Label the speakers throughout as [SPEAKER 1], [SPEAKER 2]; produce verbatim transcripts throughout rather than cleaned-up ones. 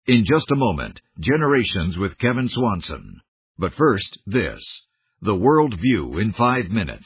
[SPEAKER 1] In just a moment, Generations with Kevin Swanson. But first, this. The World View in five minutes.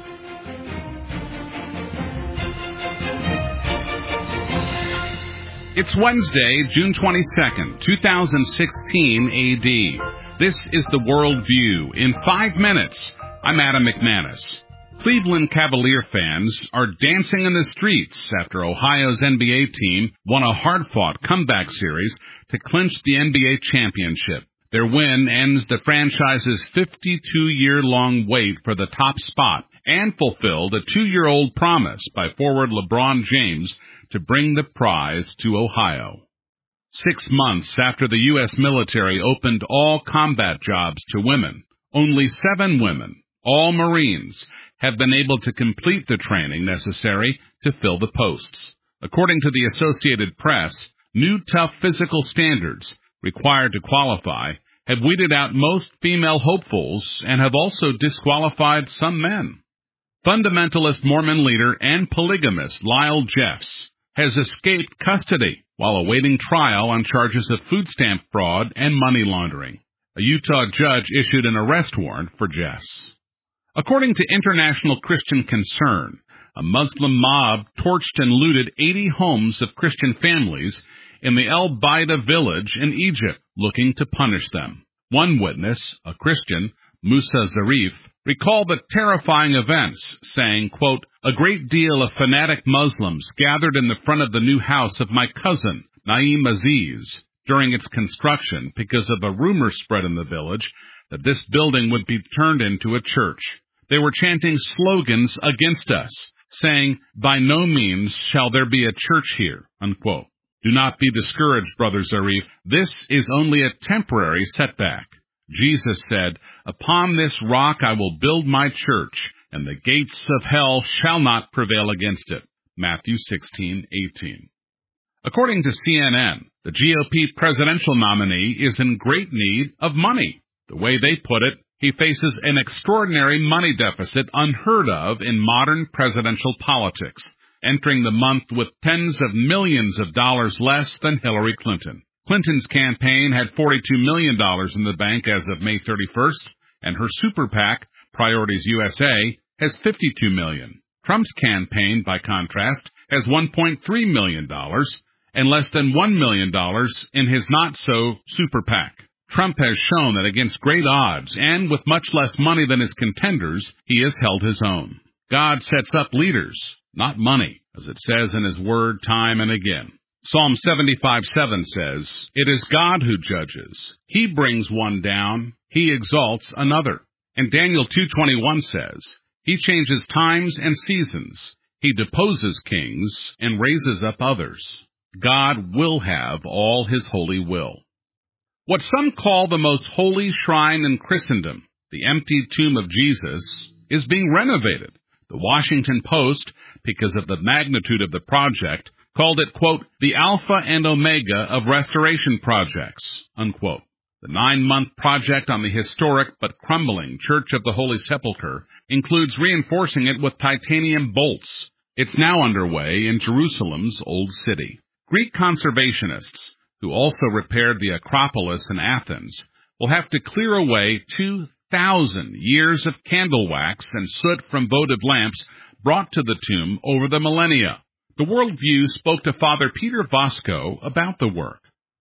[SPEAKER 2] It's Wednesday, June twenty-second, two thousand sixteen A D. This is The World View in five minutes. I'm Adam McManus. Cleveland Cavalier fans are dancing in the streets after Ohio's N B A team won a hard-fought comeback series to clinch the N B A championship. Their win ends the franchise's fifty-two-year-long wait for the top spot and fulfilled a two-year-old promise by forward LeBron James to bring the prize to Ohio. Six months after the U S military opened all combat jobs to women, only seven women, all Marines, have been able to complete the training necessary to fill the posts. According to the Associated Press, new tough physical standards required to qualify have weeded out most female hopefuls and have also disqualified some men. Fundamentalist Mormon leader and polygamist Lyle Jeffs has escaped custody while awaiting trial on charges of food stamp fraud and money laundering. A Utah judge issued an arrest warrant for Jeffs. According to International Christian Concern, a Muslim mob torched and looted eighty homes of Christian families in the El Baida village in Egypt, looking to punish them. One witness, a Christian, Musa Zarif, recalled the terrifying events, saying, quote, "A great deal of fanatic Muslims gathered in the front of the new house of my cousin, Naeem Aziz, during its construction because of a rumor spread in the village that this building would be turned into a church. They were chanting slogans against us, saying, 'By no means shall there be a church here,' unquote. Do not be discouraged, Brother Zarif. This is only a temporary setback. Jesus said, 'Upon this rock I will build my church, and the gates of hell shall not prevail against it.' Matthew sixteen eighteen. According to C N N, the G O P presidential nominee is in great need of money. The way they put it, he faces an extraordinary money deficit unheard of in modern presidential politics, entering the month with tens of millions of dollars less than Hillary Clinton. Clinton's campaign had forty-two million dollars in the bank as of May thirty-first, and her super PAC, Priorities U S A, has fifty-two million dollars. Trump's campaign, by contrast, has one point three million dollars and less than one million dollars in his not-so-super PAC. Trump has shown that against great odds and with much less money than his contenders, he has held his own. God sets up leaders, not money, as it says in his word time and again. Psalm seventy-five seven says, "It is God who judges. He brings one down, he exalts another." And Daniel two twenty-one says, "He changes times and seasons. He deposes kings and raises up others." God will have all his holy will. What some call the most holy shrine in Christendom, the emptied tomb of Jesus, is being renovated. The Washington Post, because of the magnitude of the project, called it, quote, "the alpha and omega of restoration projects," unquote. The nine-month project on the historic but crumbling Church of the Holy Sepulchre includes reinforcing it with titanium bolts. It's now underway in Jerusalem's Old City. Greek conservationists, who also repaired the Acropolis in Athens, will have to clear away two thousand years of candle wax and soot from votive lamps brought to the tomb over the millennia. The Worldview spoke to Father Peter Vasco about the work.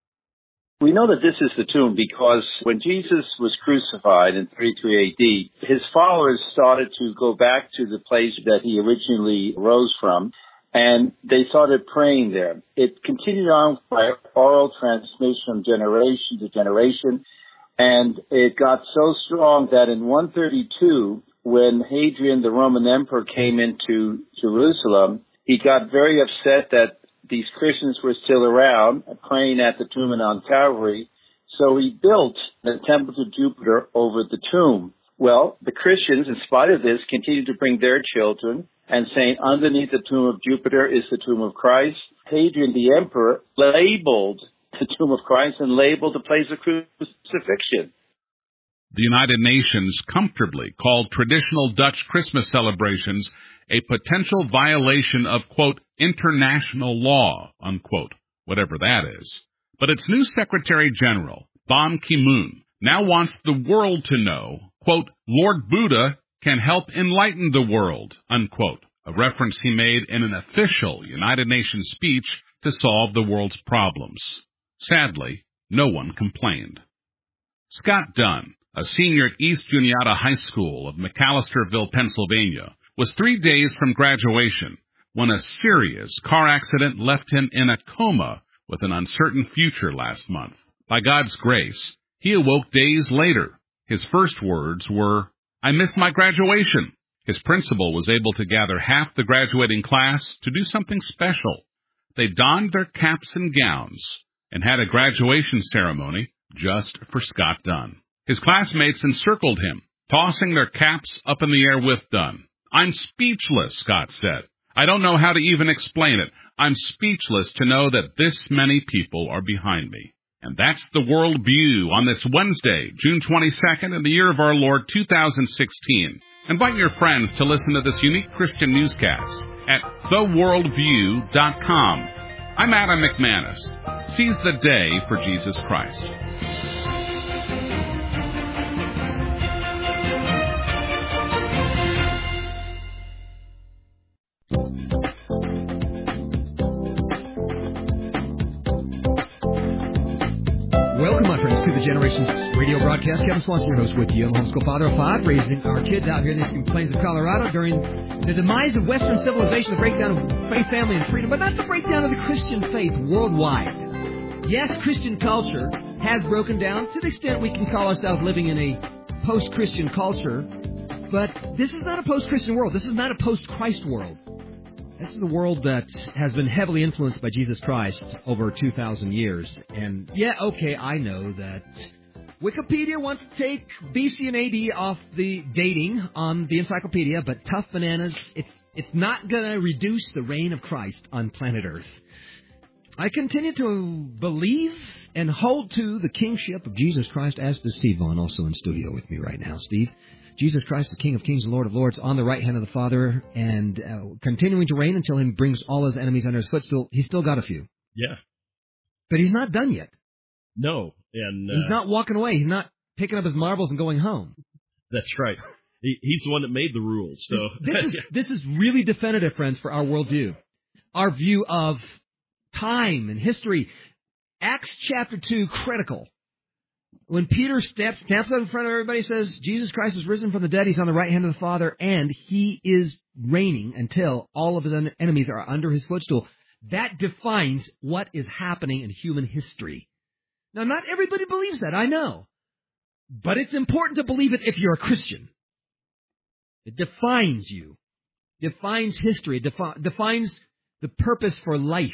[SPEAKER 3] We know that this is the tomb because when Jesus was crucified in thirty-three A D, his followers started to go back to the place that he originally rose from, and they started praying there. It continued on by oral transmission from generation to generation, and it got so strong that in one thirty-two, when Hadrian, the Roman emperor, came into Jerusalem, he got very upset that these Christians were still around, praying at the tomb in on Calvary, so he built the temple to Jupiter over the tomb. Well, the Christians, in spite of this, continued to bring their children and saying underneath the tomb of Jupiter is the tomb of Christ. Hadrian, the emperor, labeled the tomb of Christ and labeled the place of crucifixion.
[SPEAKER 2] The United Nations comfortably called traditional Dutch Christmas celebrations a potential violation of, quote, international law, unquote, whatever that is. But its new Secretary General, Ban Ki-moon, now wants the world to know, quote, Lord Buddha can help enlighten the world, unquote, a reference he made in an official United Nations speech to solve the world's problems. Sadly, no one complained. Scott Dunn, a senior at East Juniata High School of McAllisterville, Pennsylvania, was three days from graduation when a serious car accident left him in a coma with an uncertain future last month. By God's grace, he awoke days later. His first words were, I missed my graduation. His principal was able to gather half the graduating class to do something special. They donned their caps and gowns and had a graduation ceremony just for Scott Dunn. His classmates encircled him, tossing their caps up in the air with Dunn. I'm speechless, Scott said. I don't know how to even explain it. I'm speechless to know that this many people are behind me. And that's the World View on this Wednesday, June twenty-second, in the year of our Lord two thousand sixteen. Invite your friends to listen to this unique Christian newscast at the worldview dot com. I'm Adam McManus. Seize the day for Jesus Christ.
[SPEAKER 4] Welcome, my friends, to the Generations Radio broadcast. Kevin Swanson, your host, with you. I'm a homeschool father of five, raising our kids out here in the Eastern Plains of Colorado during the demise of Western civilization, the breakdown of faith, family, and freedom, but not the breakdown of the Christian faith worldwide. Yes, Christian culture has broken down to the extent we can call ourselves living in a post-Christian culture, but this is not a post-Christian world. This is not a post-Christ world. This is the world that has been heavily influenced by Jesus Christ over two thousand years. And, yeah, okay, I know that Wikipedia wants to take B C and A D off the dating on the encyclopedia, but tough bananas, it's it's not going to reduce the reign of Christ on planet Earth. I continue to believe and hold to the kingship of Jesus Christ, as does Steve Vaughn, also in studio with me right now. Steve? Jesus Christ, the King of Kings and Lord of Lords, on the right hand of the Father, and uh, continuing to reign until He brings all His enemies under His footstool. He's still got a few.
[SPEAKER 5] Yeah.
[SPEAKER 4] But He's not done yet.
[SPEAKER 5] No. and uh,
[SPEAKER 4] He's not walking away. He's not picking up his marbles and going home.
[SPEAKER 5] That's right. He, he's the one that made the rules. So
[SPEAKER 4] This is, this is really definitive, friends, for our worldview. Our view of time and history. Acts chapter two, critical. When Peter steps, stamps up in front of everybody, says, Jesus Christ is risen from the dead, He's on the right hand of the Father, and He is reigning until all of His en- enemies are under His footstool. That defines what is happening in human history. Now, not everybody believes that, I know. But it's important to believe it if you're a Christian. It defines you. Defines history. It defi- defines the purpose for life.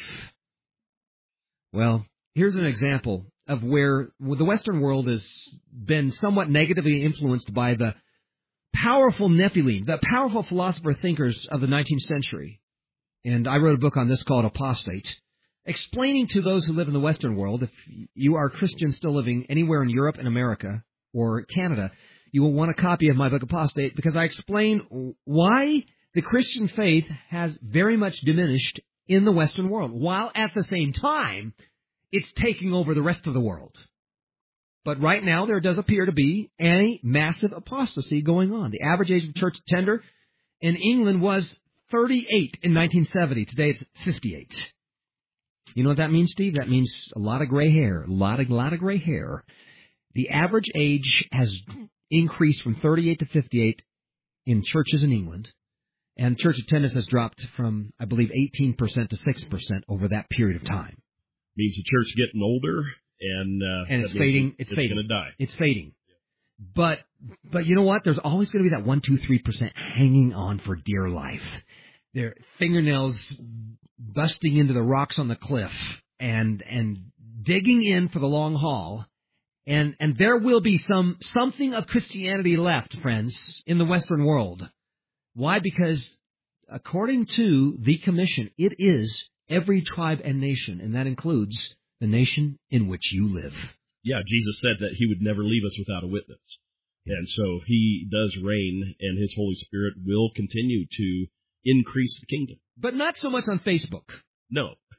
[SPEAKER 4] Well, here's an example of where the Western world has been somewhat negatively influenced by the powerful Nephilim, the powerful philosopher-thinkers of the nineteenth century. And I wrote a book on this called Apostate, explaining to those who live in the Western world, if you are a Christian still living anywhere in Europe and America or Canada, you will want a copy of my book Apostate, because I explain why the Christian faith has very much diminished in the Western world, while at the same time it's taking over the rest of the world. But right now, there does appear to be a massive apostasy going on. The average age of church attender in England was thirty-eight in nineteen seventy. Today, it's fifty-eight. You know what that means, Steve? That means a lot of gray hair, a lot of, lot of gray hair. The average age has increased from thirty-eight to fifty-eight in churches in England. And church attendance has dropped from, I believe, eighteen percent to six percent over that period of time.
[SPEAKER 5] Means the church getting older, and uh,
[SPEAKER 4] and it's fading. It's,
[SPEAKER 5] it's
[SPEAKER 4] fading.
[SPEAKER 5] going to die.
[SPEAKER 4] It's fading. But but you know what? There's always going to be that one, two, three percent hanging on for dear life. Their fingernails busting into the rocks on the cliff and and digging in for the long haul. And and there will be some something of Christianity left, friends, in the Western world. Why? Because according to the Commission, it is every tribe and nation, and that includes the nation in which you live.
[SPEAKER 5] Yeah, Jesus said that He would never leave us without a witness. And so He does reign, and His Holy Spirit will continue to increase the kingdom.
[SPEAKER 4] But not so much on Facebook.
[SPEAKER 5] No.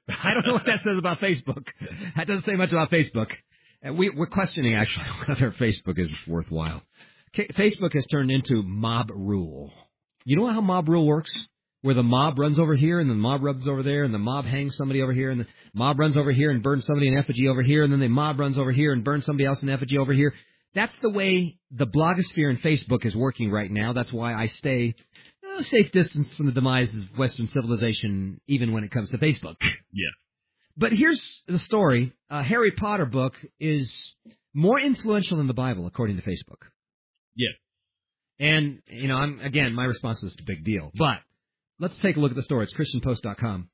[SPEAKER 4] I don't know what that says about Facebook. That doesn't say much about Facebook. And we, we're questioning, actually, whether Facebook is worthwhile. K- Facebook has turned into mob rule. You know how mob rule works? Where the mob runs over here, and the mob runs over there, and the mob hangs somebody over here, and the mob runs over here and burns somebody in effigy over here, and then the mob runs over here and burns somebody else in effigy over here. That's the way the blogosphere and Facebook is working right now. That's why I stay a safe distance from the demise of Western civilization, even when it comes to Facebook.
[SPEAKER 5] Yeah.
[SPEAKER 4] But here's the story. A Harry Potter book is more influential than the Bible, according to Facebook.
[SPEAKER 5] Yeah.
[SPEAKER 4] And, you know, I'm again, my response is it's a big deal. But let's take a look at the story. It's Christian Post dot com.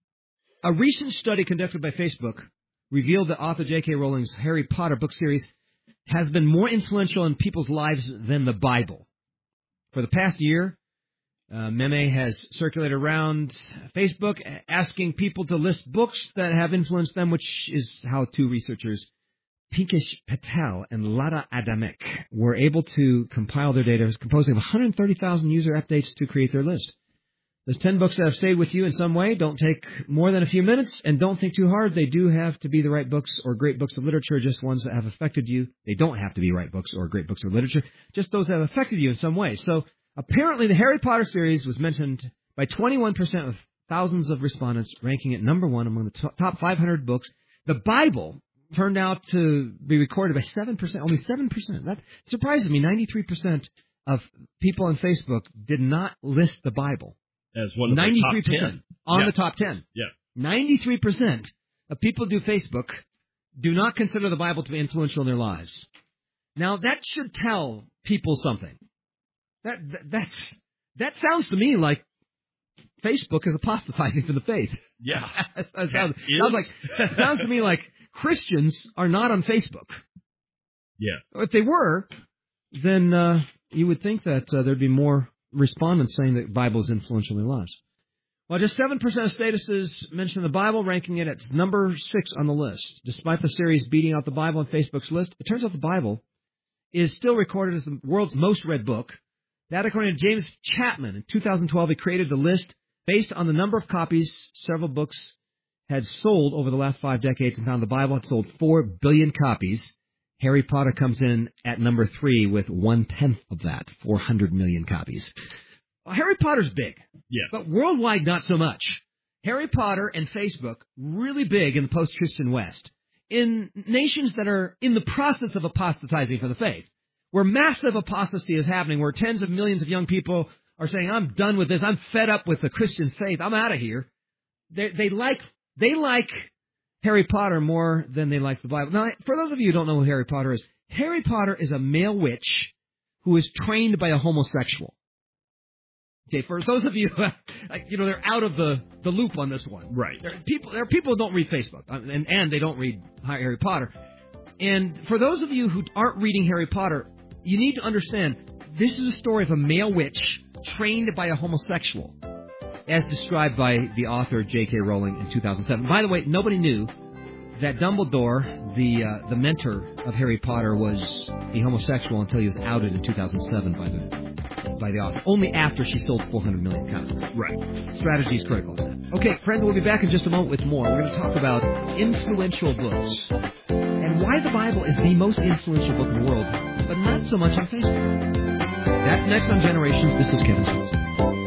[SPEAKER 4] A recent study conducted by Facebook revealed that author J K Rowling's Harry Potter book series has been more influential in people's lives than the Bible. For the past year, uh, Meme has circulated around Facebook asking people to list books that have influenced them, which is how two researchers, Pinkesh Patel and Lada Adamek, were able to compile their data, composing one hundred thirty thousand user updates to create their list. There's ten books that have stayed with you in some way. Don't take more than a few minutes, and don't think too hard. They do have to be the right books or great books of literature, just ones that have affected you. They don't have to be right books or great books of literature, just those that have affected you in some way. So apparently the Harry Potter series was mentioned by twenty-one percent of thousands of respondents, ranking it number one among the top five hundred books. The Bible turned out to be recorded by seven percent, only seven percent. That surprises me. ninety-three percent of people on Facebook did not list the Bible.
[SPEAKER 5] As one of
[SPEAKER 4] ninety-three percent
[SPEAKER 5] the top ten.
[SPEAKER 4] on
[SPEAKER 5] Yeah.
[SPEAKER 4] the top ten.
[SPEAKER 5] Yeah.
[SPEAKER 4] ninety-three percent of people who do Facebook do not consider the Bible to be influential in their lives. Now, that should tell people something. That, that that's that sounds to me like Facebook is apostatizing from the faith.
[SPEAKER 5] Yeah.
[SPEAKER 4] that sounds, sounds like that sounds to me like Christians are not on Facebook.
[SPEAKER 5] Yeah.
[SPEAKER 4] If they were, then uh, you would think that uh, there'd be more respondents saying that the Bible is influential in their lives. Well, just seven percent of statuses mention the Bible, ranking it at number six on the list. Despite the series beating out the Bible on Facebook's list, it turns out the Bible is still recorded as the world's most read book. That, according to James Chapman, in two thousand twelve, he created the list based on the number of copies several books had sold over the last five decades, and found the Bible had sold four billion copies. Harry Potter comes in at number three with one-tenth of that, four hundred million copies. Well, Harry Potter's big,
[SPEAKER 5] Yeah.
[SPEAKER 4] but worldwide not so much. Harry Potter and Facebook, really big in the post-Christian West. In nations that are in the process of apostatizing from the faith, where massive apostasy is happening, where tens of millions of young people are saying, I'm done with this, I'm fed up with the Christian faith, I'm out of here. They, they like they like Harry Potter more than they like the Bible. Now, for those of you who don't know who Harry Potter is, Harry Potter is a male witch who is trained by a homosexual. Okay, for those of you, like, you know, they're out of the, the loop on this one.
[SPEAKER 5] Right.
[SPEAKER 4] There are people, there are people who don't read Facebook, and, and they don't read Harry Potter. And for those of you who aren't reading Harry Potter, you need to understand, this is a story of a male witch trained by a homosexual, as described by the author J K Rowling in two thousand seven. By the way, nobody knew that Dumbledore, the uh, the mentor of Harry Potter, was a homosexual until he was outed in two thousand seven by the by the author. Only after she sold four hundred million copies.
[SPEAKER 5] Right.
[SPEAKER 4] Strategy is critical. Okay, friends, we'll be back in just a moment with more. We're going to talk about influential books and why the Bible is the most influential book in the world, but not so much on Facebook. That's next on Generations. This is Kevin Swanson.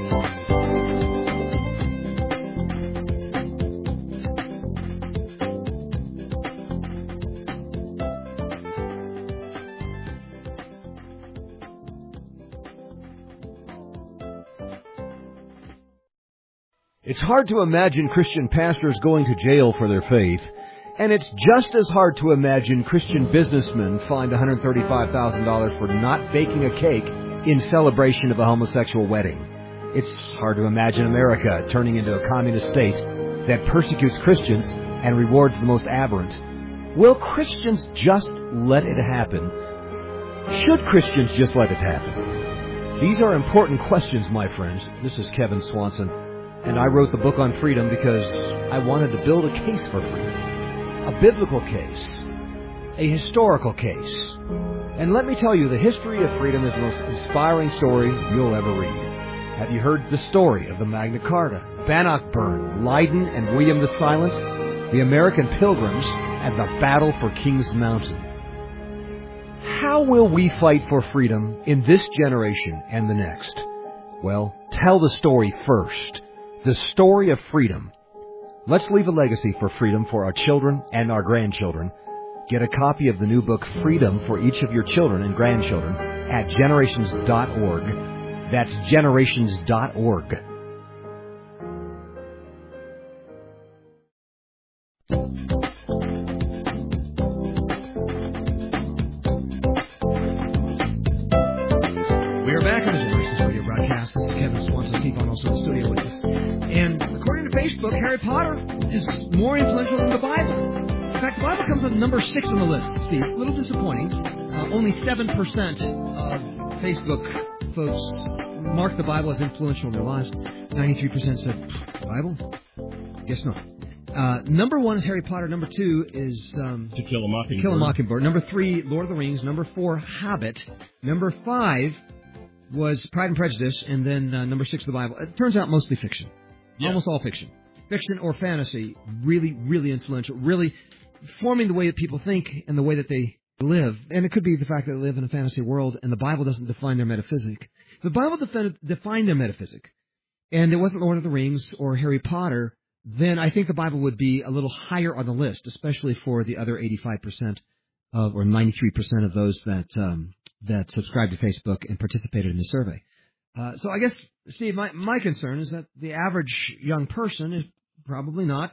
[SPEAKER 4] It's hard to imagine Christian pastors going to jail for their faith, and it's just as hard to imagine Christian businessmen fined one hundred thirty-five thousand dollars for not baking a cake in celebration of a homosexual wedding. It's hard to imagine America turning into a communist state that persecutes Christians and rewards the most aberrant. Will Christians just let it happen? Should Christians just let it happen? These are important questions, my friends. This is Kevin Swanson. And I wrote the book on freedom because I wanted to build a case for freedom. A biblical case. A historical case. And let me tell you, the history of freedom is the most inspiring story you'll ever read. Have you heard the story of the Magna Carta, Bannockburn, Leiden, and William the Silent, the American Pilgrims, and the Battle for Kings Mountain? How will we fight for freedom in this generation and the next? Well, tell the story first. The story of freedom. Let's leave a legacy for freedom for our children and our grandchildren. Get a copy of the new book, Freedom, for each of your children and grandchildren at generations dot org. That's generations dot org. We are back on the Generations Radio broadcast. This is Kevin Swanson, Steve on also in the studio with us. And according to Facebook, Harry Potter is more influential than the Bible. In fact, the Bible comes at number six on the list, Steve. A little disappointing. Uh, only seven percent of Facebook folks mark the Bible as influential in their lives. ninety-three percent said, Bible? Guess not. Uh, number one is Harry Potter. Number two is um,
[SPEAKER 5] To Kill a Mockingbird.
[SPEAKER 4] Kill a Mockingbird. Number three, Lord of the Rings. Number four, Hobbit. Number five was Pride and Prejudice. And then uh, number six, the Bible. It turns out mostly fiction.
[SPEAKER 5] Yeah.
[SPEAKER 4] Almost all fiction. Fiction or fantasy, really, really influential, really forming the way that people think and the way that they live. And it could be the fact that they live in a fantasy world and the Bible doesn't define their metaphysic. If the Bible defined, defined their metaphysic, and it wasn't Lord of the Rings or Harry Potter, then I think the Bible would be a little higher on the list, especially for the other eighty-five percent of, or ninety-three percent of those that um, that subscribed to Facebook and participated in the survey. Uh, so I guess, Steve, my, my concern is that the average young person is probably not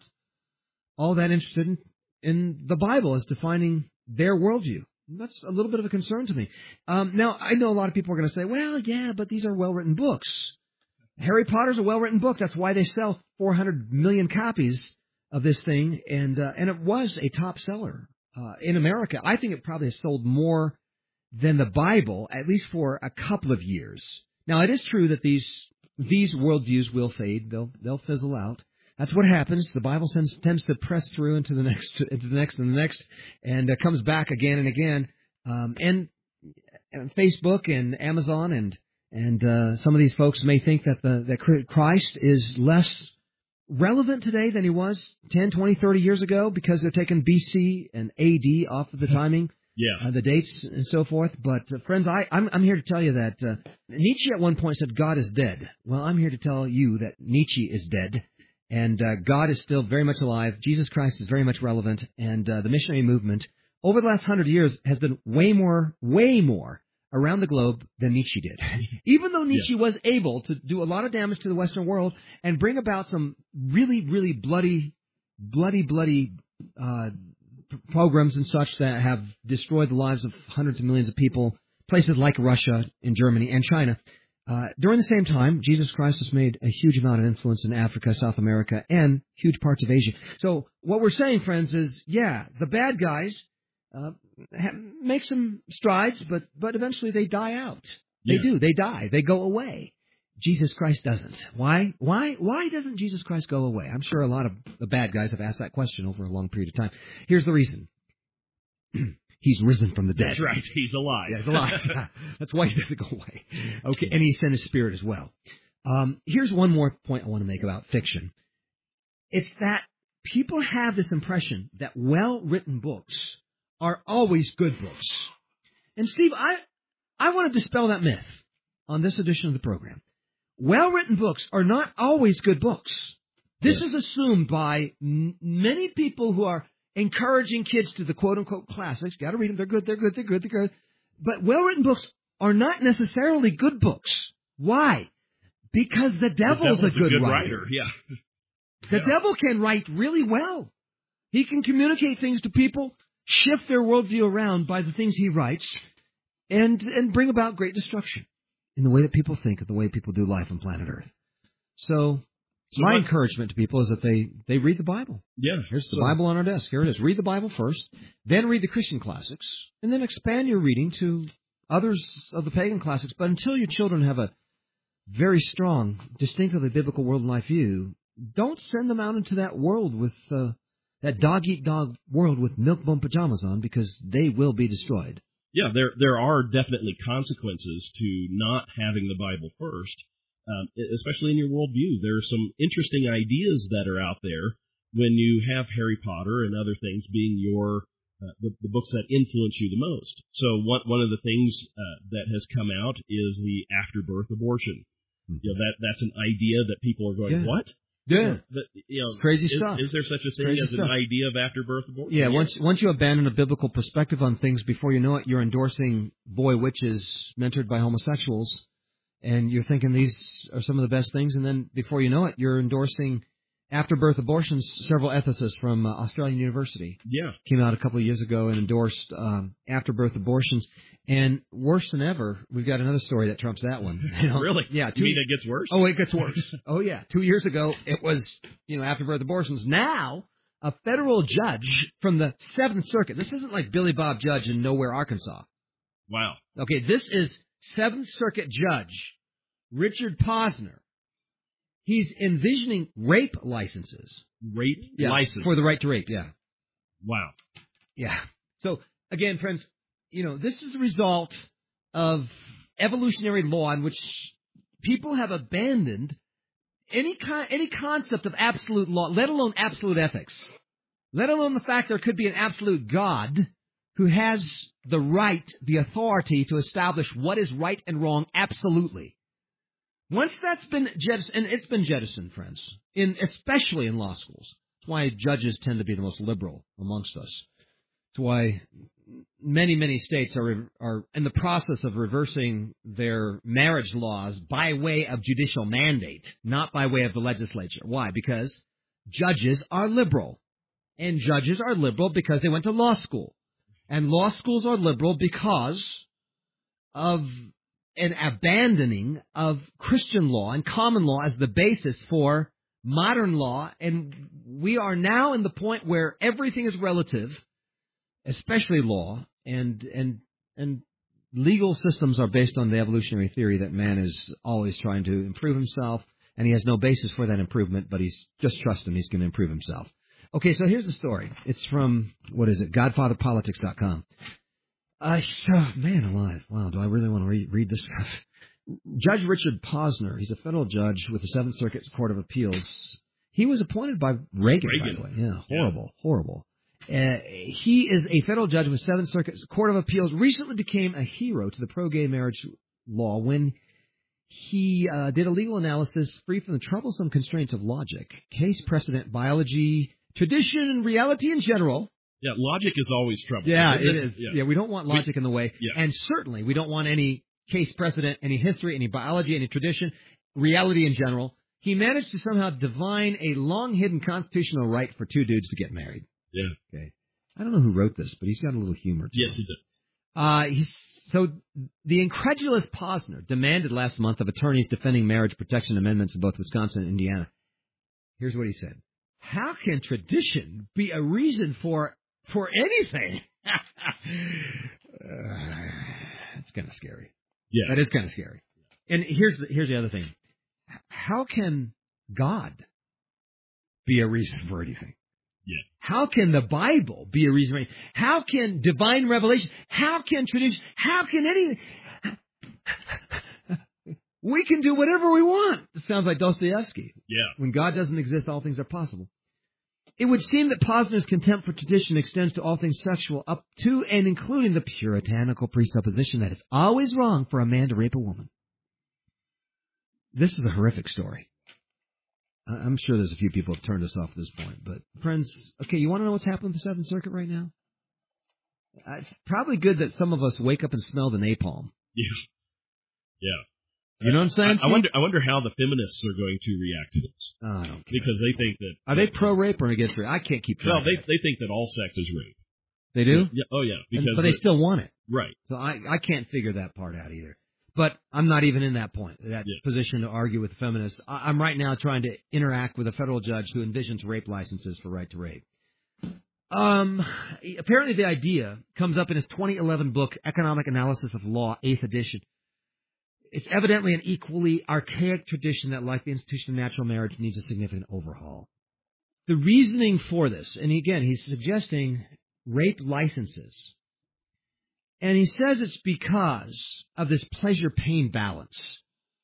[SPEAKER 4] all that interested in, in the Bible as defining their worldview. That's a little bit of a concern to me. Um, now, I know a lot of people are going to say, well, yeah, but these are well-written books. Harry Potter's a well-written book. That's why they sell four hundred million copies of this thing, and uh, and it was a top seller uh, in America. I think it probably has sold more than the Bible, at least for a couple of years. Now, it is true that these these worldviews will fade; they'll they'll fizzle out. That's what happens. The Bible tends, tends to press through into the next, into the next, and the next, and uh, comes back again and again. Um, and, and Facebook and Amazon and and uh, some of these folks may think that the that Christ is less relevant today than he was ten, twenty, thirty years ago because they're taking B C and A D off of the timing.
[SPEAKER 5] Yeah,
[SPEAKER 4] uh, the dates and so forth. But uh, friends, I, I'm, I'm here to tell you that uh, Nietzsche at one point said God is dead. Well, I'm here to tell you that Nietzsche is dead. And uh, God is still very much alive. Jesus Christ is very much relevant. And uh, the missionary movement over the last hundred years has done way more, way more around the globe than Nietzsche did. Even though Nietzsche yeah. was able to do a lot of damage to the Western world and bring about some really, really bloody, bloody, bloody uh, programs and such that have destroyed the lives of hundreds of millions of people, places like Russia and Germany and China. Uh, during the same time, Jesus Christ has made a huge amount of influence in Africa, South America, and huge parts of Asia. So what we're saying, friends, is, yeah, the bad guys uh, ha- make some strides, but, but eventually they die out. They yeah. do. They die. They go away. Jesus Christ doesn't. Why? Why? Why doesn't Jesus Christ go away? I'm sure a lot of the bad guys have asked that question over a long period of time. Here's the reason. He's risen from the dead.
[SPEAKER 5] That's right. He's alive.
[SPEAKER 4] Yeah, he's alive. That's why he doesn't go away. Okay, and he sent his spirit as well. Um, here's one more point I want to make about fiction. It's that people have this impression that well-written books are always good books. And Steve, I I want to dispel that myth on this edition of the program. Well-written books are not always good books. This yeah. is assumed by m- many people who are encouraging kids to the quote-unquote classics. Got to read them. They're good, they're good, they're good, they're good. But well-written books are not necessarily good books. Why? Because the devil's,
[SPEAKER 5] the devil's
[SPEAKER 4] a good,
[SPEAKER 5] a good
[SPEAKER 4] writer.
[SPEAKER 5] writer. Yeah.
[SPEAKER 4] The
[SPEAKER 5] yeah.
[SPEAKER 4] devil can write really well. He can communicate things to people, shift their worldview around by the things he writes, and and bring about great destruction in the way that people think, and the way people do life on planet Earth. So... So my what, encouragement to people is that they, they read the Bible.
[SPEAKER 5] Yeah.
[SPEAKER 4] Here's the
[SPEAKER 5] so.
[SPEAKER 4] Bible on our desk. Here it is. Read the Bible first, then read the Christian classics, and then expand your reading to others of the pagan classics. But until your children have a very strong, distinctively biblical world and life view, don't send them out into that world with uh, that dog-eat-dog world with milk-bone pajamas on, because they will be destroyed.
[SPEAKER 5] Yeah, there there are definitely consequences to not having the Bible first. um, especially in your worldview. There are some interesting ideas that are out there when you have Harry Potter and other things being your uh, the, the books that influence you the most. So one one of the things uh, that has come out is the afterbirth abortion. Mm-hmm. You know, that that's an idea that people are going,
[SPEAKER 4] yeah.
[SPEAKER 5] what?
[SPEAKER 4] Yeah,
[SPEAKER 5] you know, that, you know,
[SPEAKER 4] it's crazy
[SPEAKER 5] is,
[SPEAKER 4] stuff.
[SPEAKER 5] Is there such a thing
[SPEAKER 4] crazy
[SPEAKER 5] as
[SPEAKER 4] stuff.
[SPEAKER 5] an idea of afterbirth abortion?
[SPEAKER 4] Yeah, once once you abandon a biblical perspective on things, before you know it, you're endorsing boy witches mentored by homosexuals, and you're thinking these are some of the best things, and then before you know it, you're endorsing afterbirth abortions. Several ethicists from uh, Australian University
[SPEAKER 5] yeah.
[SPEAKER 4] came out a couple of years ago and endorsed um, afterbirth abortions. And worse than ever, we've got another story that trumps that one. You know?
[SPEAKER 5] Really?
[SPEAKER 4] Yeah. Two,
[SPEAKER 5] you mean it gets worse?
[SPEAKER 4] Oh, it gets worse. Oh, yeah. Two years ago, it was, you know, afterbirth abortions. Now, a federal judge from the Seventh Circuit. This isn't like Billy Bob Judge in Nowhere, Arkansas.
[SPEAKER 5] Wow.
[SPEAKER 4] Okay, this is Seventh Circuit Judge Richard Posner. He's envisioning rape licenses.
[SPEAKER 5] Rape
[SPEAKER 4] yeah,
[SPEAKER 5] licenses?
[SPEAKER 4] For the right to rape, yeah.
[SPEAKER 5] Wow.
[SPEAKER 4] Yeah. So, again, friends, you know, this is the result of evolutionary law in which people have abandoned any con- any concept of absolute law, let alone absolute ethics, let alone the fact there could be an absolute God who has the right, the authority to establish what is right and wrong absolutely. Once that's been jettisoned, and it's been jettisoned, friends, in especially in law schools. That's why judges tend to be the most liberal amongst us. That's why many, many states are are in the process of reversing their marriage laws by way of judicial mandate, not by way of the legislature. Why? Because judges are liberal. And judges are liberal because they went to law school. And law schools are liberal because of an abandoning of Christian law and common law as the basis for modern law. And we are now in the point where everything is relative, especially law, and and and legal systems are based on the evolutionary theory that man is always trying to improve himself, and he has no basis for that improvement, but he's just trust him, he's going to improve himself. Okay, so here's the story. It's from, what is it, godfather politics dot com. Uh, so, man alive. Wow, do I really want to read, read this stuff? Judge Richard Posner, he's a federal judge with the Seventh Circuit Court of Appeals. He was appointed by Reagan,
[SPEAKER 5] Reagan.
[SPEAKER 4] by the way. Yeah, horrible, yeah. horrible. Uh, he is a federal judge with Seventh Circuit Court of Appeals, recently became a hero to the pro-gay marriage law when he uh, did a legal analysis free from the troublesome constraints of logic, case precedent, biology, tradition, and reality in general.
[SPEAKER 5] Yeah, logic is always troublesome.
[SPEAKER 4] Yeah, it
[SPEAKER 5] That's,
[SPEAKER 4] is.
[SPEAKER 5] Yeah.
[SPEAKER 4] yeah, we don't want logic
[SPEAKER 5] we,
[SPEAKER 4] in the way.
[SPEAKER 5] Yeah.
[SPEAKER 4] And certainly we don't want any case precedent, any history, any biology, any tradition, reality in general. He managed to somehow divine a long-hidden constitutional right for two dudes to get married.
[SPEAKER 5] Yeah.
[SPEAKER 4] Okay. I don't know who wrote this, but he's got a little humor to
[SPEAKER 5] yes,
[SPEAKER 4] him.
[SPEAKER 5] he does.
[SPEAKER 4] Uh, he's, so the incredulous Posner demanded last month of attorneys defending marriage protection amendments in both Wisconsin and Indiana. Here's what he said. How can tradition be a reason for for anything? uh, it's kind of scary.
[SPEAKER 5] Yeah.
[SPEAKER 4] That is kind of scary. And here's the, here's the other thing. How can God be a reason for anything?
[SPEAKER 5] Yeah.
[SPEAKER 4] How can the Bible be a reason for anything? How can divine revelation, how can tradition, how can anything? We can do whatever we want. It sounds like Dostoevsky.
[SPEAKER 5] Yeah.
[SPEAKER 4] When God doesn't exist, all things are possible. It would seem that Posner's contempt for tradition extends to all things sexual, up to and including the puritanical presupposition that it's always wrong for a man to rape a woman. This is a horrific story. I'm sure there's a few people who have turned us off at this point. But, friends, okay, you want to know what's happening with the Seventh Circuit right now? Uh, it's probably good that some of us wake up and smell the napalm.
[SPEAKER 5] Yeah. Yeah.
[SPEAKER 4] You know what I'm saying?
[SPEAKER 5] I, I wonder. I wonder how the feminists are going to react to this.
[SPEAKER 4] Oh, I don't care.
[SPEAKER 5] Because they think that
[SPEAKER 4] are they pro-rape or against rape? I can't keep track.
[SPEAKER 5] Well, they they think that all sex is rape.
[SPEAKER 4] They do?
[SPEAKER 5] Yeah. Oh, yeah. Because
[SPEAKER 4] and, but they
[SPEAKER 5] it,
[SPEAKER 4] still want it.
[SPEAKER 5] Right.
[SPEAKER 4] So I I can't figure that part out either. But I'm not even in that point, that
[SPEAKER 5] yeah.
[SPEAKER 4] position to argue with the feminists. I, I'm right now trying to interact with a federal judge who envisions rape licenses for right to rape. Um, apparently the idea comes up in his twenty eleven book, Economic Analysis of Law, eighth edition. It's evidently an equally archaic tradition that, like the institution of natural marriage, needs a significant overhaul. The reasoning for this, and again, he's suggesting rape licenses. And he says it's because of this pleasure-pain balance.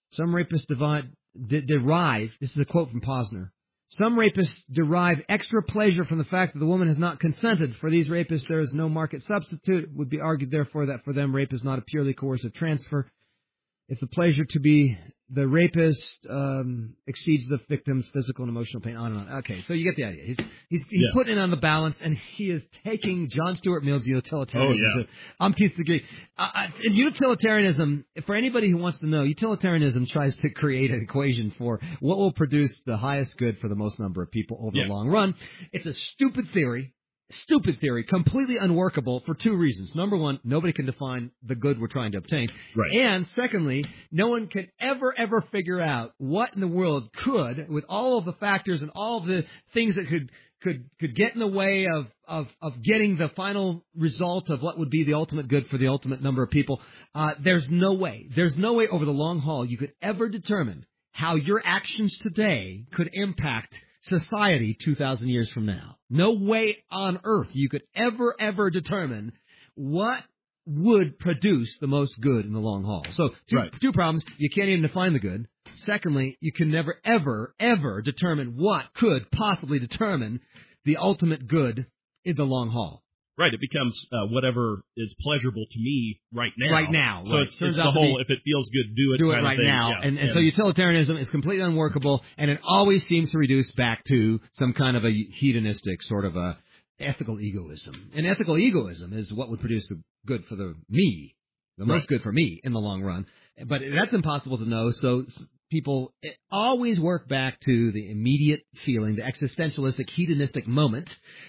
[SPEAKER 4] Some rapists divide, de- derive, this is a quote from Posner, some rapists derive extra pleasure from the fact that the woman has not consented. For these rapists, there is no market substitute. It would be argued, therefore, that for them, rape is not a purely coercive transfer. If the pleasure to be the rapist um, exceeds the victim's physical and emotional pain, on and on. Okay, so you get the idea. He's he's, he's
[SPEAKER 5] yeah.
[SPEAKER 4] putting it on the balance, and he is taking John Stuart Mill's utilitarianism
[SPEAKER 5] oh, yeah.
[SPEAKER 4] to umpteenth degree. Uh, in utilitarianism, for anybody who wants to know, utilitarianism tries to create an equation for what will produce the highest good for the most number of people over
[SPEAKER 5] yeah.
[SPEAKER 4] the long run. It's a stupid theory. Stupid theory, completely unworkable for two reasons. Number one, nobody can define the good we're trying to obtain.
[SPEAKER 5] Right.
[SPEAKER 4] And secondly, no one can ever, ever figure out what in the world could, with all of the factors and all of the things that could could could get in the way of, of, of getting the final result of what would be the ultimate good for the ultimate number of people. Uh, there's no way. There's no way over the long haul you could ever determine how your actions today could impact society two thousand years from now. No way on earth you could ever, ever determine what would produce the most good in the long haul. So two,
[SPEAKER 5] right.
[SPEAKER 4] two problems. You can't even define the good. Secondly, you can never, ever, ever determine what could possibly determine the ultimate good in the long haul.
[SPEAKER 5] Right, it becomes uh, whatever is pleasurable to me right now.
[SPEAKER 4] Right now.
[SPEAKER 5] So
[SPEAKER 4] right.
[SPEAKER 5] it's, it's the whole, be, if it feels good, do it.
[SPEAKER 4] Do it
[SPEAKER 5] kind
[SPEAKER 4] right
[SPEAKER 5] of thing.
[SPEAKER 4] now.
[SPEAKER 5] Yeah.
[SPEAKER 4] And, and
[SPEAKER 5] yeah.
[SPEAKER 4] so utilitarianism is completely unworkable, and it always seems to reduce back to some kind of a hedonistic sort of a ethical egoism. And ethical egoism is what would produce the good for the me, the most
[SPEAKER 5] right.
[SPEAKER 4] good for me in the long run. But that's impossible to know, so people always work back to the immediate feeling, the existentialistic, hedonistic moment,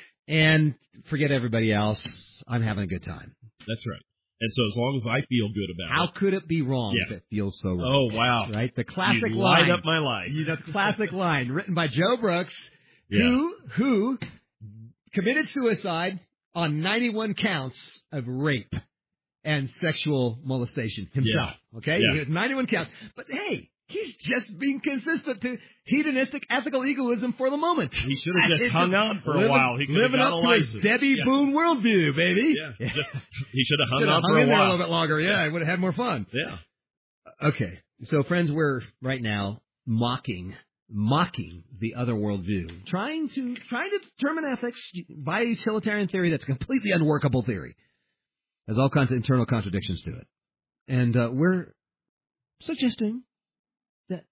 [SPEAKER 4] and forget everybody else. I'm having a good time.
[SPEAKER 5] That's right. And so as long as I feel good about
[SPEAKER 4] How
[SPEAKER 5] it.
[SPEAKER 4] How could it be wrong
[SPEAKER 5] yeah.
[SPEAKER 4] if it feels so right?
[SPEAKER 5] Oh, wow.
[SPEAKER 4] Right? The classic
[SPEAKER 5] you
[SPEAKER 4] line.
[SPEAKER 5] light up my life.
[SPEAKER 4] The classic line written by Joe Brooks,
[SPEAKER 5] yeah.
[SPEAKER 4] who who committed suicide on ninety-one counts of rape and sexual molestation himself.
[SPEAKER 5] Yeah.
[SPEAKER 4] Okay?
[SPEAKER 5] Yeah.
[SPEAKER 4] He had ninety-one counts. But hey, he's just being consistent to hedonistic ethical egoism for the moment.
[SPEAKER 5] He should have just
[SPEAKER 4] It's
[SPEAKER 5] hung
[SPEAKER 4] just
[SPEAKER 5] on for
[SPEAKER 4] living,
[SPEAKER 5] a while. He could
[SPEAKER 4] living
[SPEAKER 5] have got
[SPEAKER 4] up
[SPEAKER 5] a
[SPEAKER 4] to
[SPEAKER 5] license.
[SPEAKER 4] his Debbie
[SPEAKER 5] yeah.
[SPEAKER 4] Boone worldview, baby.
[SPEAKER 5] Yeah, just, he should have hung
[SPEAKER 4] should
[SPEAKER 5] on
[SPEAKER 4] have
[SPEAKER 5] for
[SPEAKER 4] hung
[SPEAKER 5] a
[SPEAKER 4] in there a
[SPEAKER 5] while.
[SPEAKER 4] little bit longer. Yeah, I would have had more fun.
[SPEAKER 5] Yeah.
[SPEAKER 4] Okay, so friends, we're right now mocking, mocking the other worldview, trying to trying to determine ethics by a utilitarian theory that's a completely unworkable theory. There's all kinds of internal contradictions to it, and uh, we're suggesting that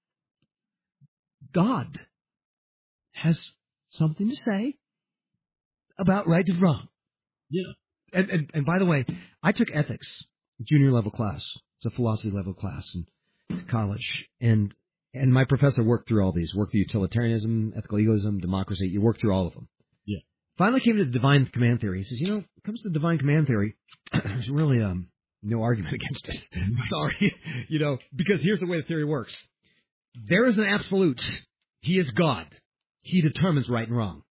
[SPEAKER 4] God has something to say about right and wrong.
[SPEAKER 5] Yeah.
[SPEAKER 4] And, and and by the way, I took ethics, junior level class. It's a philosophy level class in college, and and my professor worked through all these, worked through utilitarianism, ethical egoism, democracy. You work through all of them.
[SPEAKER 5] Yeah.
[SPEAKER 4] Finally came to the divine command theory. He says, you know, when it comes to divine command theory, there's really um no argument against it. Sorry, you know, because here's the way the theory works. There is an absolute. He is God. He determines right and wrong.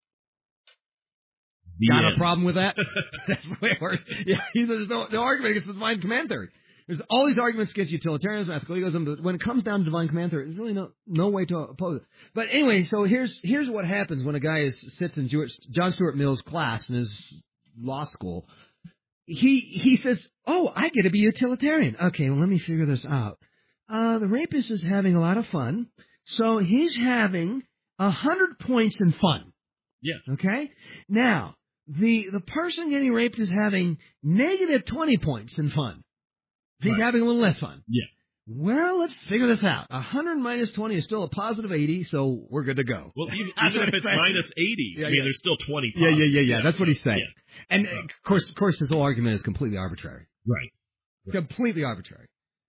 [SPEAKER 5] The
[SPEAKER 4] Got
[SPEAKER 5] end.
[SPEAKER 4] a problem with that? That's the way it works. Yeah, there's no, no argument against the divine command theory. There's all these arguments against utilitarianism, ethical egoism, but when it comes down to divine command theory, there's really no no way to oppose it. But anyway, so here's here's what happens when a guy is, sits in Jewish, John Stuart Mill's class in his law school. He he says, "Oh, I get to be utilitarian. Okay, well, let me figure this out. Uh, the rapist is having a lot of fun, so he's having a hundred points in fun.
[SPEAKER 5] Yeah.
[SPEAKER 4] Okay, now." The the person getting raped is having negative twenty points in fun. He's
[SPEAKER 5] right.
[SPEAKER 4] having a little less fun.
[SPEAKER 5] Yeah.
[SPEAKER 4] Well, let's figure this out. one hundred minus twenty is still a positive eighty, so we're good to go.
[SPEAKER 5] Well, even, even if it's minus eighty,
[SPEAKER 4] yeah,
[SPEAKER 5] I mean,
[SPEAKER 4] yeah.
[SPEAKER 5] there's still twenty
[SPEAKER 4] Yeah,
[SPEAKER 5] positive.
[SPEAKER 4] yeah, yeah, yeah.
[SPEAKER 5] yeah.
[SPEAKER 4] That's what he's saying.
[SPEAKER 5] Yeah.
[SPEAKER 4] And, uh, of course, of course, his whole argument is completely arbitrary.
[SPEAKER 5] Right. right.
[SPEAKER 4] Completely arbitrary.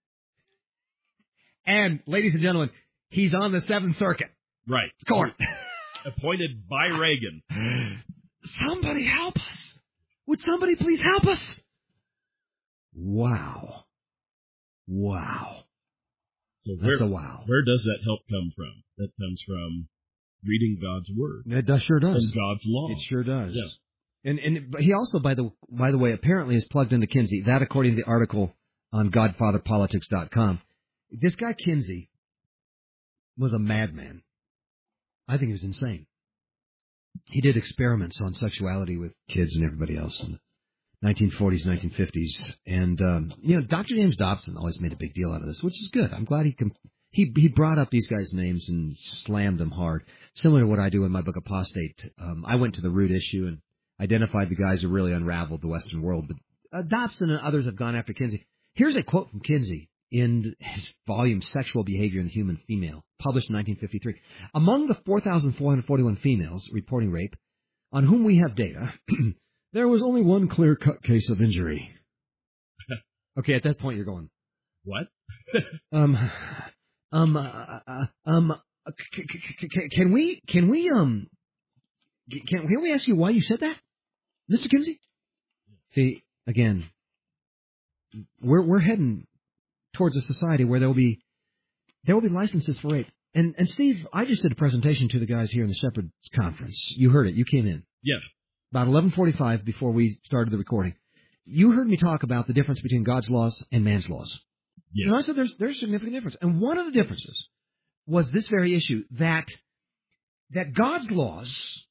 [SPEAKER 4] And, ladies and gentlemen, he's on the Seventh Circuit.
[SPEAKER 5] Right.
[SPEAKER 4] Court.
[SPEAKER 5] Appointed by Reagan.
[SPEAKER 4] Somebody help us. Would somebody please help us? Wow. Wow.
[SPEAKER 5] So where,
[SPEAKER 4] That's a wow.
[SPEAKER 5] Where does that help come from? That comes from reading God's Word.
[SPEAKER 4] It does, sure does.
[SPEAKER 5] And God's law.
[SPEAKER 4] It sure does.
[SPEAKER 5] Yeah.
[SPEAKER 4] And and he also, by the by the way, apparently is plugged into Kinsey. That, according to the article on Godfather Politics dot com. This guy Kinsey was a madman. I think he was insane. He did experiments on sexuality with kids and everybody else in the nineteen forties, nineteen fifties. And, um, you know, Doctor James Dobson always made a big deal out of this, which is good. I'm glad he com- he he brought up these guys' names and slammed them hard, similar to what I do in my book Apostate. Um, I went to the root issue and identified the guys who really unraveled the Western world. But uh, Dobson and others have gone after Kinsey. Here's a quote from Kinsey in his volume Sexual Behavior in the Human Female, published in nineteen fifty-three. Among the four thousand four hundred forty-one females reporting rape on whom we have data, there was only one clear-cut case of injury. Okay, at that point you're going,
[SPEAKER 5] what?
[SPEAKER 4] um, um, uh, uh, um, c- c- c- can we, can we, um, can, can we ask you why you said that, Mister Kinsey? See, again, we're we're heading towards a society where there will be there will be licenses for rape. And and Steve, I just did a presentation to the guys here in the Shepherd's Conference. You heard it. You came in.
[SPEAKER 5] Yeah.
[SPEAKER 4] About eleven forty-five before we started the recording. You heard me talk about the difference between God's laws and man's laws.
[SPEAKER 5] Yeah.
[SPEAKER 4] And I said there's there's a significant difference. And one of the differences was this very issue, that that God's laws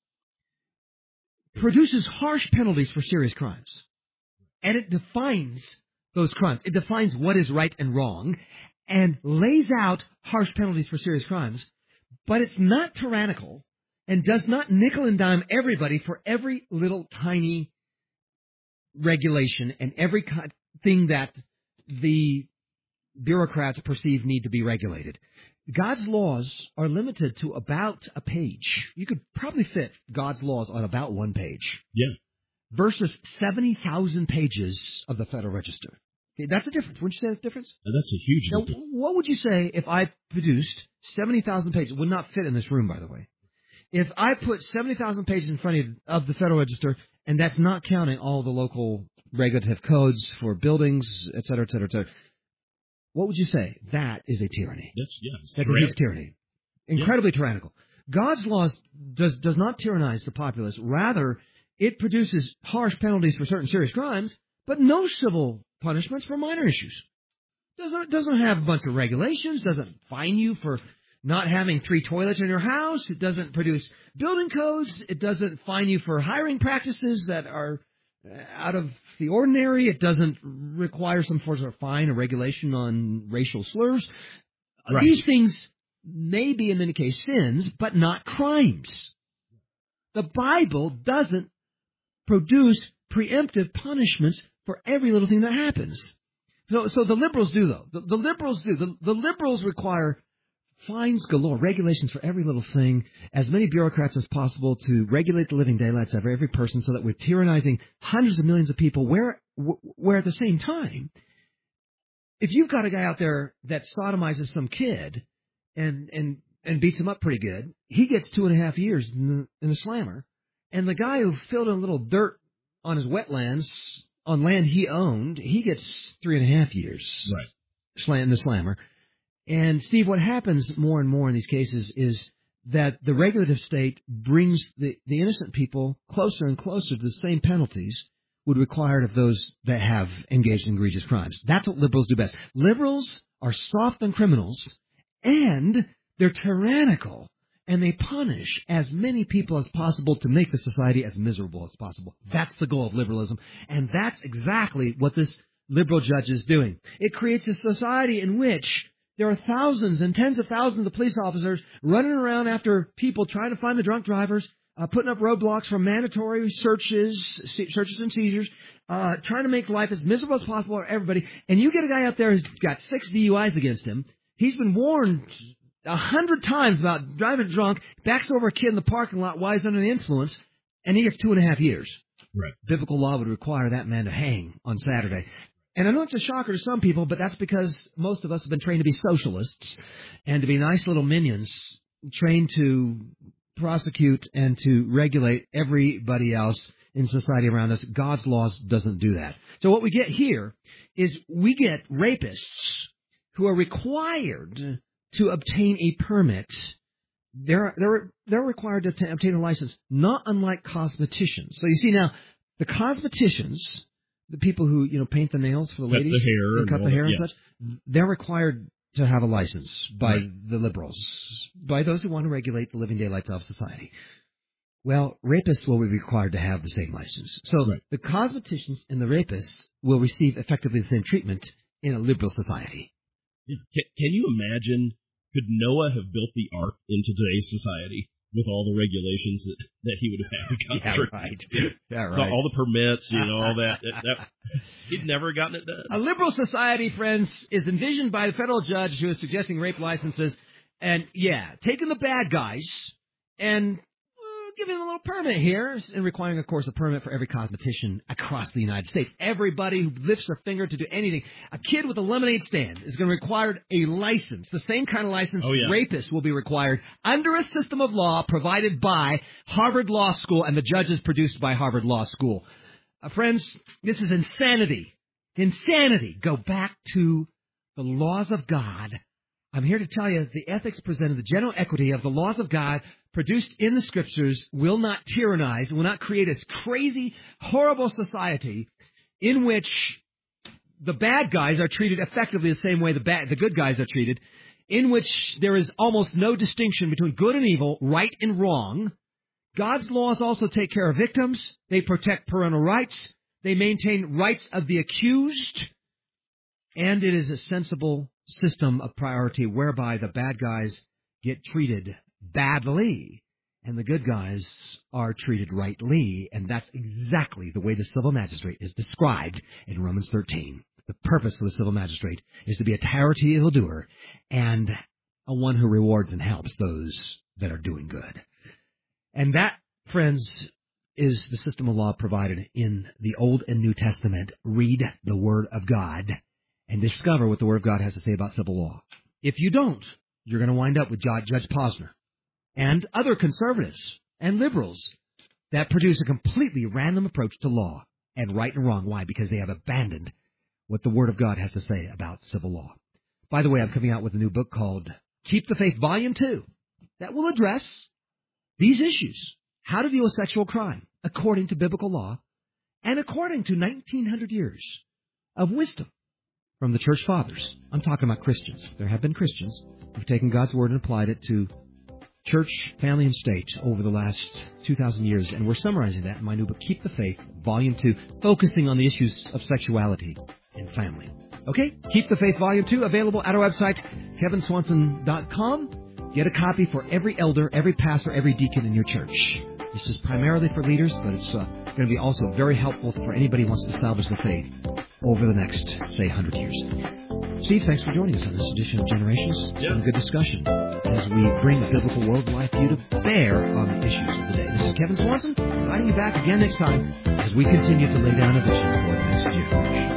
[SPEAKER 4] produces harsh penalties for serious crimes. And it defines those crimes. It defines what is right and wrong and lays out harsh penalties for serious crimes. But it's not tyrannical and does not nickel and dime everybody for every little tiny regulation and every thing that the bureaucrats perceive need to be regulated. God's laws are limited to about a page. You could probably fit God's laws on about one page.
[SPEAKER 5] Yeah.
[SPEAKER 4] Versus seventy thousand pages of the Federal Register. Okay, that's a difference. Wouldn't you say that's a difference?
[SPEAKER 5] And that's a huge
[SPEAKER 4] Now,
[SPEAKER 5] difference.
[SPEAKER 4] what would you say if I produced seventy thousand pages? It would not fit in this room, by the way. If I put seventy thousand pages in front of, you of the Federal Register, and that's not counting all the local regulative codes for buildings, et cetera, et cetera, et cetera, what would you say? That is a tyranny.
[SPEAKER 5] That's, yeah.
[SPEAKER 4] That is tyranny. Incredibly yeah. tyrannical. God's laws does does not tyrannize the populace. Rather, it produces harsh penalties for certain serious crimes, but no civil punishments for minor issues. Doesn't doesn't have a bunch of regulations. Doesn't fine you for not having three toilets in your house. It doesn't produce building codes. It doesn't fine you for hiring practices that are out of the ordinary. It doesn't require some sort of fine or regulation on racial slurs. Right. These things may be in many cases sins, but not crimes. The Bible doesn't produce preemptive punishments for every little thing that happens. So, so the liberals do, though. The, the liberals do. The, the liberals require fines galore, regulations for every little thing, as many bureaucrats as possible to regulate the living daylights of every person so that we're tyrannizing hundreds of millions of people, where, where at the same time, if you've got a guy out there that sodomizes some kid and, and, and beats him up pretty good, he gets two and a half years in the, in the slammer. And the guy who filled in a little dirt on his wetlands, on land he owned, he gets three and a half years
[SPEAKER 5] right.
[SPEAKER 4] in the slammer. And, Steve, what happens more and more in these cases is that the regulative state brings the, the innocent people closer and closer to the same penalties would require of those that have engaged in egregious crimes. That's what liberals do best. Liberals are soft on criminals, and they're tyrannical. And they punish as many people as possible to make the society as miserable as possible. That's the goal of liberalism. And that's exactly what this liberal judge is doing. It creates a society in which there are thousands and tens of thousands of police officers running around after people trying to find the drunk drivers, uh, putting up roadblocks for mandatory searches, searches and seizures, uh, trying to make life as miserable as possible for everybody. And you get a guy out there who's got six D U Is against him. He's been warned a hundred times about driving drunk, backs over a kid in the parking lot while he's under the influence, and he gets two and a half years.
[SPEAKER 5] Right.
[SPEAKER 4] Biblical law would require that man to hang on Saturday. And I know it's a shocker to some people, but that's because most of us have been trained to be socialists and to be nice little minions, trained to prosecute and to regulate everybody else in society around us. God's laws doesn't do that. So what we get here is we get rapists who are required to obtain a permit. They're, they're, they're required to t- obtain a license, not unlike cosmeticians. So you see now, the cosmeticians, the people who, you know, paint the nails for the
[SPEAKER 5] cut
[SPEAKER 4] ladies,
[SPEAKER 5] the hair
[SPEAKER 4] and cut the hair and
[SPEAKER 5] yeah.
[SPEAKER 4] such, they're required to have a license by
[SPEAKER 5] right.
[SPEAKER 4] the liberals, by those who want to regulate the living daylights of society. Well, rapists will be required to have the same license. So
[SPEAKER 5] right.
[SPEAKER 4] the cosmeticians and the rapists will receive effectively the same treatment in a liberal society.
[SPEAKER 5] Can, can you imagine Could Noah have built the ark in today's society with all the regulations that, that he would have had to go
[SPEAKER 4] yeah,
[SPEAKER 5] through?
[SPEAKER 4] Right. Yeah, right.
[SPEAKER 5] So all the permits, you know, all that, that, that. He'd never gotten it done.
[SPEAKER 4] A liberal society, friends, is envisioned by the federal judge who is suggesting rape licenses. And, yeah, taking the bad guys and uh, giving them a little permit here and requiring, of course, a permit for every cosmetician across the United States. Everybody who lifts their finger to do anything. A kid with a lemonade stand is going to require a license, the same kind of license
[SPEAKER 5] oh, yeah.
[SPEAKER 4] rapists will be required under a system of law provided by Harvard Law School and the judges produced by Harvard Law School. Uh, friends, this is insanity. Insanity. Go back to the laws of God. I'm here to tell you the ethics presented, the general equity of the laws of God produced in the Scriptures will not tyrannize, will not create this crazy, horrible society in which the bad guys are treated effectively the same way the bad, the good guys are treated, in which there is almost no distinction between good and evil, right and wrong. God's laws also take care of victims. They protect parental rights. They maintain rights of the accused. And it is a sensible system of priority whereby the bad guys get treated badly and the good guys are treated rightly. And that's exactly the way the civil magistrate is described in Romans thirteen. The purpose of the civil magistrate is to be a terror to the evildoer and a one who rewards and helps those that are doing good. And that, friends, is the system of law provided in the Old and New Testament. Read the Word of God and discover what the Word of God has to say about civil law. If you don't, you're going to wind up with Judge Posner and other conservatives and liberals that produce a completely random approach to law and right and wrong. Why? Because they have abandoned what the Word of God has to say about civil law. By the way, I'm coming out with a new book called Keep the Faith, Volume two, that will address these issues. How to deal with sexual crime according to biblical law and according to nineteen hundred years of wisdom from the church fathers. I'm talking about Christians. There have been Christians who've taken God's Word and applied it to church, family, and state over the last two thousand years. And we're summarizing that in my new book, Keep the Faith, Volume two, focusing on the issues of sexuality and family. Okay? Keep the Faith, Volume two, available at our website, kevin swanson dot com. Get a copy for every elder, every pastor, every deacon in your church. This is primarily for leaders, but it's uh, going to be also very helpful for anybody who wants to establish the faith over the next, say, one hundred years. Steve, thanks for joining us on this edition of Generations. It's been a good discussion as we bring the biblical world life view to bear on the issues of the day. This is Kevin Swanson, inviting you back again next time as we continue to lay down a vision for the next generation.